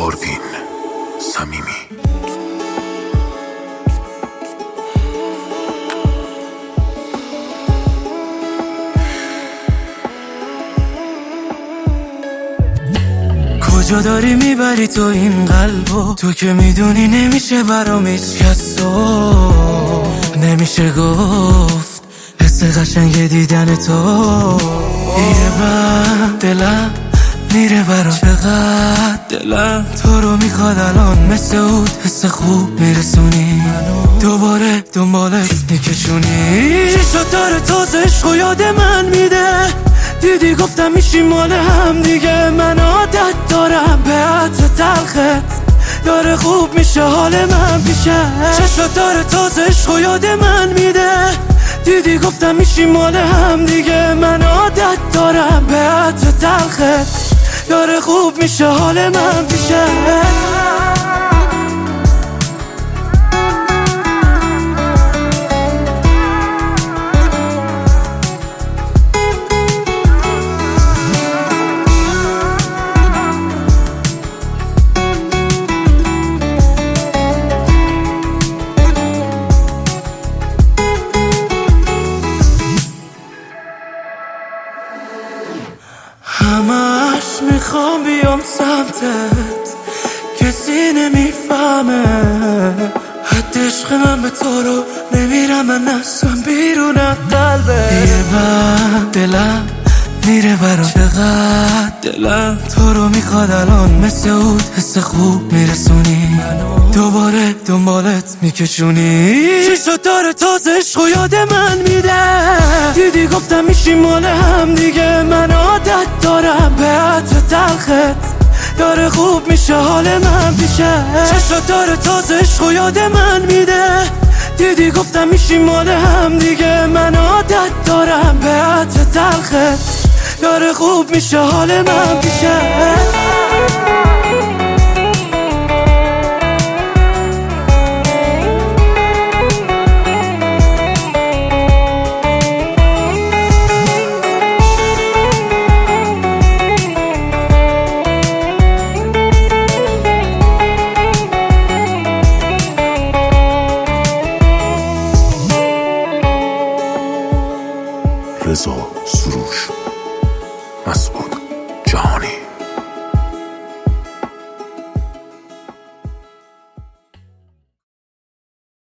آروین صمیمی. کجا داری میبری تو این قلبو؟ تو که میدونی نمیشه برام هیچ کس نمیشه گفت حس قشنگ دیدن تو. یه بر دلم میره برام، چقدر دلم تو رو میخواد الان، مثل اود حس خوب میرسونی، دوباره دنبالت میکشونی. چشات داره تازه عشق و یاد من میده، دیدی گفتم میشیم مال هم دیگه. من عادت دارم به عطر تلخت، داره خوب میشه حال من پیشه. چشات داره تازه عشق و یاد من میده، دیدی گفتم میشیم مال هم دیگه. من عادت دارم به عطر تلخت، داره خوب میشه حال من پیشه. همش میخوام بیام سمتت، کسی نمیفهمه حد عشق من به تو رو نمیرم من اصلا بیرون قلبه. یه بر دلم میره برام، چقدر دلم تو رو میخواد الان، مثل اود حس خوب میرسونی، دوباره دنبالت میکشونی. چشات داره تازه عشق و یاد من میده، دیدی گفتم میشیم مال هم دیگه. من عادت دارم به عطر تلخت، داره خوب میشه حال من پیشه. چشات داره تازه عشق و یاد من میده، دیدی گفتم میشیم مال هم دیگه. من عادت دارم به عطر تلخت، داره خوب میشه حال من پیشه. رضا سروش مسئول.